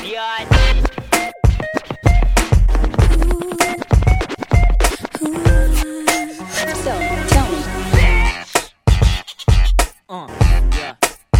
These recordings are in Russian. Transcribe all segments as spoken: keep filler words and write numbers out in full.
блядь. So, tell me. Uh, yeah.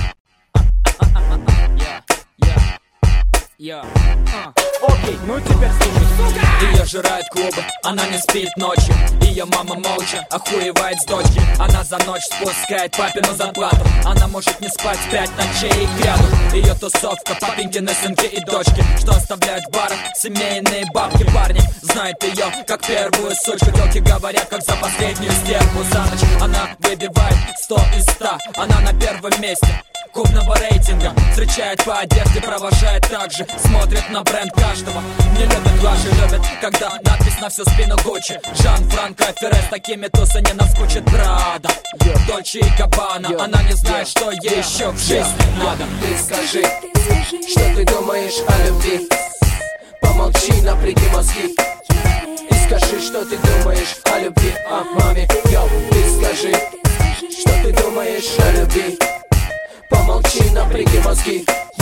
Yeah, yeah, yeah. Uh. Окей, ну теперь слушай, сука! Ее жирают клубы, она не спит ночью. Ее мама молча охуевает с дочки. Она за ночь спускает папину зарплату. Она может не спать пять ночей кряду. Ее тусовка, папенькины сынки и дочки, что оставляют в барах семейные бабки. Парни знают ее как первую сучку. Тёлки говорят, как за последнюю стерву. За ночь она выбивает сто из ста. Она на первом месте клубного рейтинга. Встречает по одежде, провожает так же. Смотрит на бренд каждого. Не любят ваши, любят, когда надпись на всю спину Гуччи. Жан-Франко Ферре, с такими туса не наскучит. Прада, Дольче и Габбана. Она не знает, что ей еще в жизни надо. Ты скажи, что ты думаешь о любви. Помолчи, напряги мозги и скажи, что ты думаешь о любви, о маме. Йоу, ты скажи, что ты думаешь о любви. Помолчи, напряги мозги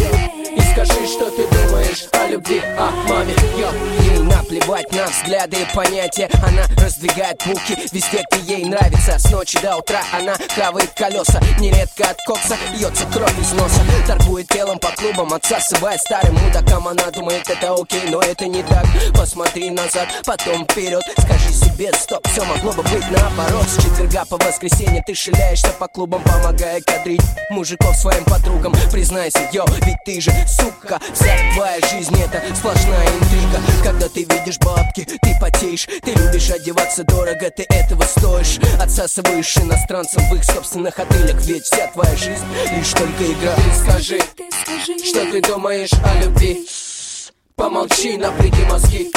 и скажи, что ты думаешь о любви, о маме. Йо. Ей наплевать на взгляды и понятия. Она раздвигает булки везде, где ей нравится. С ночи до утра она хавает колеса. Нередко от кокса льется кровь из носа. Торгует телом по клубам, отсасывая старым мудакам. Она думает, это окей, но это не так. Посмотри назад, потом вперед. Скажи себе, стоп, все могло бы быть наоборот. С четверга по воскресенье ты шляешься по клубам, помогая кадрить мужиков своим подругам. Признайся, йо, ведь ты же, сука, вся твоя жизнь это сплошная интрига. Когда ты видишь бабки, ты потеешь. Ты любишь одеваться дорого, ты этого стоишь. Отсасываешь иностранцам в их собственных отелях. Ведь вся твоя жизнь лишь только игра. Ты скажи, что ты думаешь о любви. Помолчи, напряги мозги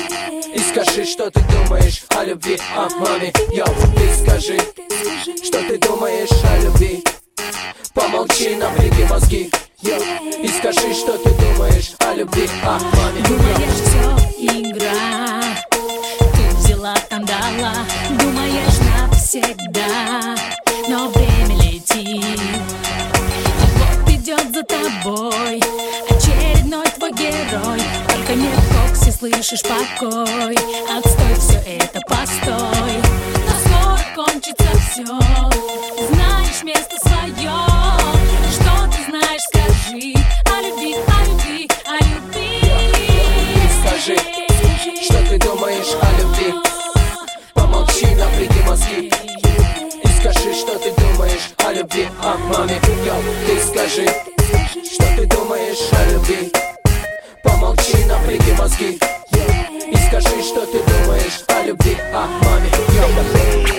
и скажи, что ты думаешь о любви, о маме. Йоу, ты скажи, что ты думаешь о любви. Помолчи, напряги мозги и скажи, что ты думаешь о любви, о маме. Думаешь, все игра, ты взяла, там дала. Думаешь навсегда, но время летит. И вот идет за тобой очередной твой герой. Только не в коксе слышишь покой. Отстой, все это постой. Но скоро кончится все. Знаешь место свое. Что ты знаешь, скажи о любви, о любви, о любви. Ты скажи, что ты думаешь о любви. Помолчи, напряги мозги и скажи, что ты думаешь о любви, о маме. Йоу, ты скажи, что ты думаешь о любви. Помолчи, напряги мозги и скажи, что ты думаешь о любви, о маме. Йоу.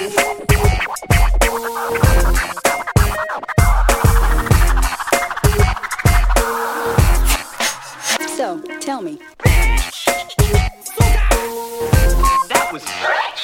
So, tell me. That was